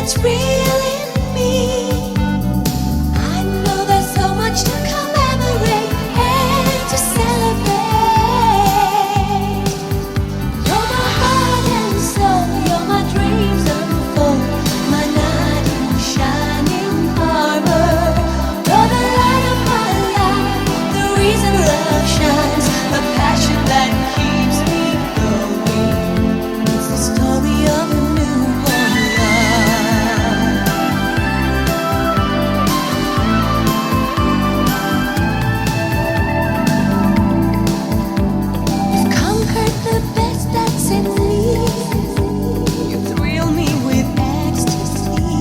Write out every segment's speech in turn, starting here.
that's real in me. I know there's so much to commemorate and to celebrate. You're my heart and soul, you're my dreams unfold, my knight in shining armor. You're the light of my life, the reason love shines, the passion that keeps me going. It's the story of a newborn love. You've conquered the best that's in me. You thrill me with ecstasy.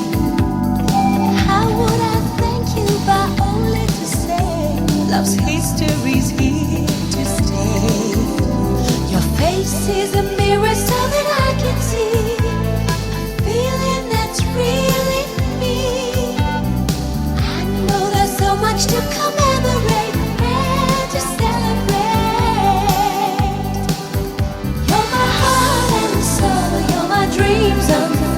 How would I thank you by only to say love's history's here to stay? Your face is a mirror so that I can see a feeling that's real in me. I know there's so much to commemorate and to celebrate. You're my heart and soul, you're my dreams unfold.